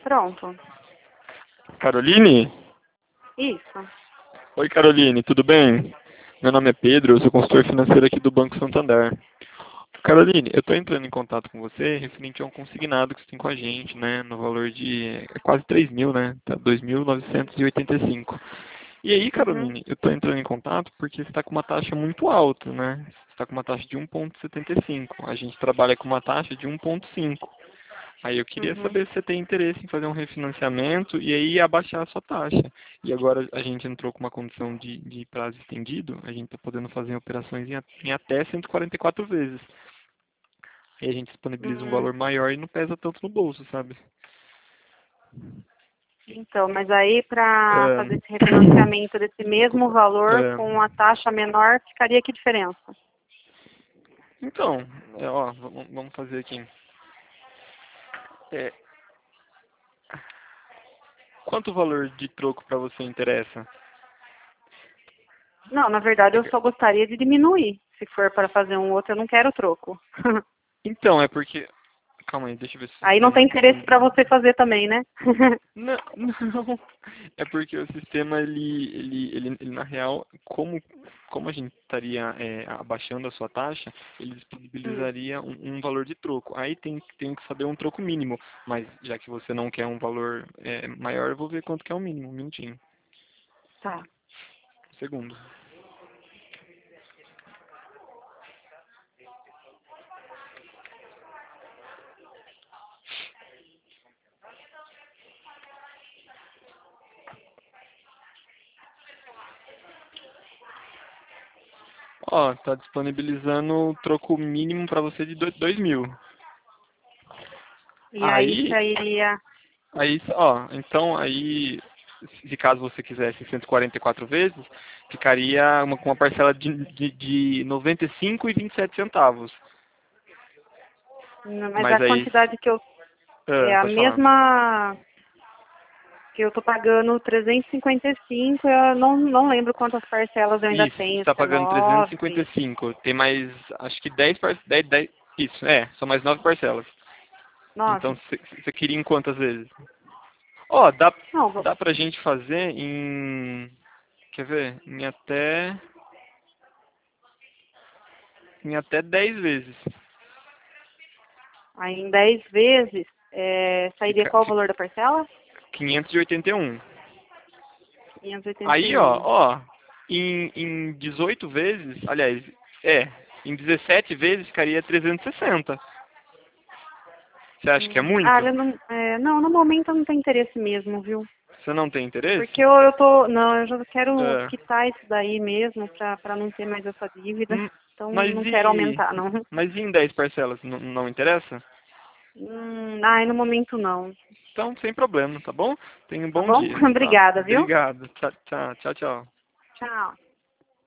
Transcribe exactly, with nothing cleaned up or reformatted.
Pronto. Caroline? Isso. Oi, Caroline, tudo bem? Meu nome é Pedro, eu sou consultor financeiro aqui do Banco Santander. Caroline, eu estou entrando em contato com você referente a um consignado que você tem com a gente, né? No valor de é quase três mil, né? Tá dois mil novecentos e oitenta e cinco. E aí, Uhum. Caroline, eu estou entrando em contato porque você está com uma taxa muito alta, né? Você está com uma taxa de um vírgula setenta e cinco. A gente trabalha com uma taxa de um vírgula cinco. Aí eu queria Uhum. saber se você tem interesse em fazer um refinanciamento e aí abaixar a sua taxa. E agora a gente entrou com uma condição de, de prazo estendido, a gente está podendo fazer operações em, a- em até cento e quarenta e quatro vezes. Aí a gente disponibiliza um Hum. valor maior e não pesa tanto no bolso, sabe? Então, mas aí para É, fazer esse refinanciamento desse mesmo desculpa. valor É, com a taxa menor, ficaria que diferença? então, é, ó, vamos vamos fazer aqui. É, quanto valor de troco para você interessa? Não, na verdade É eu que- só gostaria de diminuir. Se for para fazer um outro, eu não quero troco. Então, é porque. Calma aí, deixa eu ver se o Aí não tem sistema interesse para disponibiliza. você fazer também, né? Não, não. É porque o sistema, ele, ele, ele, ele, na real, como, como a gente estaria é, abaixando a sua taxa, ele Hum, disponibilizaria um, um valor de troco. Aí tem, tem que saber um troco mínimo. Mas já que você não quer um valor é, maior, eu vou ver quanto que é o mínimo. Um minutinho. tá. Um segundo. Ó, tá disponibilizando o troco mínimo para você de dois mil. E aí Aí, sairia. Aí, ó, então aí, se caso você quisesse cento e quarenta e quatro vezes, ficaria uma, com uma parcela de, de, de noventa e cinco e vinte e sete centavos. Não, mas a Mas aí, quantidade que eu. É ah, a pode falar. mesma que eu tô pagando trezentos e cinquenta e cinco, eu não, não lembro quantas parcelas eu ainda Isso, você tenho, está se é pagando trezentos e cinquenta e nove. cinco. Tem mais, acho que dez parcelas. Isso, é, são mais nove parcelas. Então, Nove? você você queria em quantas vezes? Ó, dá, Não, vou- dá pra gente fazer em, quer ver? Em até, em até dez vezes. aí em dez vezes, é, sairia Fica, qual o fica valor da parcela? quinhentos e oitenta e um. quinhentos e oitenta Aí, e ó, um. ó, em, em dezoito vezes, aliás, é, em dezessete vezes ficaria trezentos e sessenta. Você acha que é Hum, ah, muito? olha, não, é, não, no momento eu não tenho interesse mesmo, viu? Você não tem Porque interesse? eu, eu tô, não, eu já quero É, quitar isso daí mesmo pra, pra não ter mais essa dívida. hum, Então mas não quero e, aumentar, não. mas e em dez parcelas? Não, não interessa? Hum, ai, no momento não. Então, sem problema, tá bom? Tenha um Tá bom bom? dia, tá? Obrigada, viu? Obrigado. Tchau, tchau, tchau, tchau. Tchau.